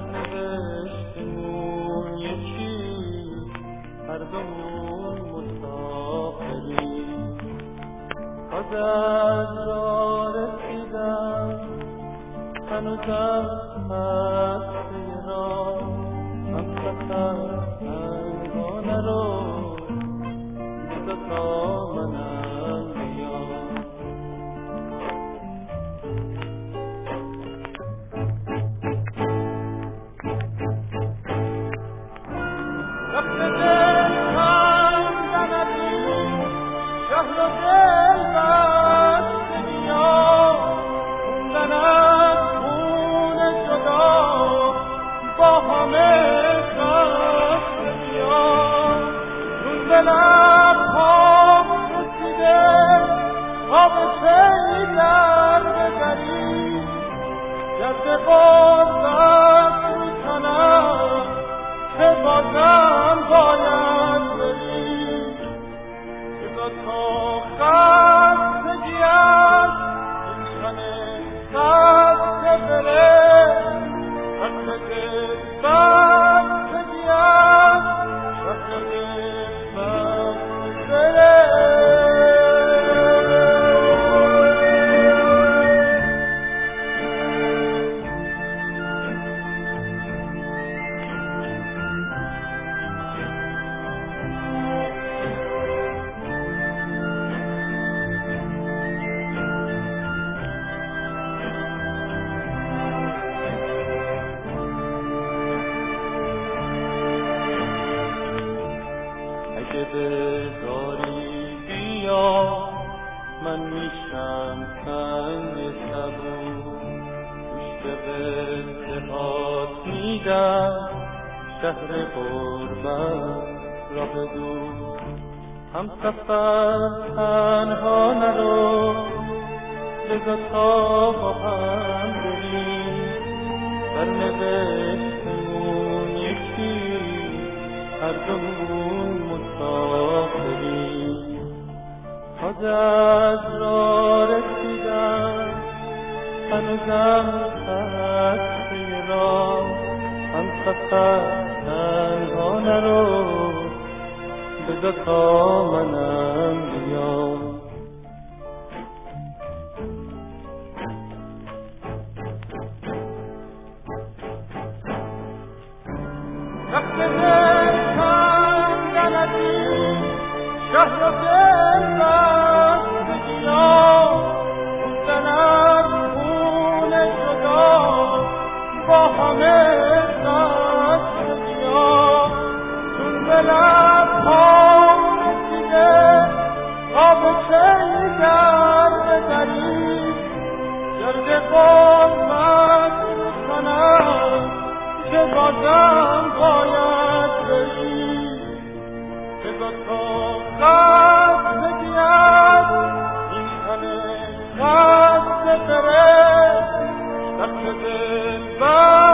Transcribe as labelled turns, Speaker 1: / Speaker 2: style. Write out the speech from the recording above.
Speaker 1: سرنوشتمون یکی، هر دومون مسافریم. باز از راه رسیدم، هنوزم خسته راه، هم سفر تنها نرو، بذار تا منم بیام. وقت دل هم زندگی، شهر و دل بستگی ها، خوندن از خون جدا با همه خستگی ها. نون به لب‌هام رسیده، آب چی در بگری، گرد غربت رو تنم که بازم باید بری. بذار تا خستگی از این تن خسته بره، خط دل بستگی از خط دل بسته بره. اگه بذاری بیا، من میشم سنگ صبور، گوش به قصه هات میدم، شهر غربت راه دور. هم سفر تنها نرو، بذار تا با هم بریم، سرنوشتمون یکی، هر دومون مسافریم. باز از راه رسیدم، هنوزم خسته راه، هم سفر تنها نرو، بذار تا منم بیام. وقت دل هم زندگی، شهر و دل بستگی ها، خوندن از خون جدا با همه خستگی ها. چون به لب‌هام رسیده، آب چی در بگری، گرد غربت رو کنم که بازم باید بری. بذار تا خستگی از این تن خسته بره، خط دل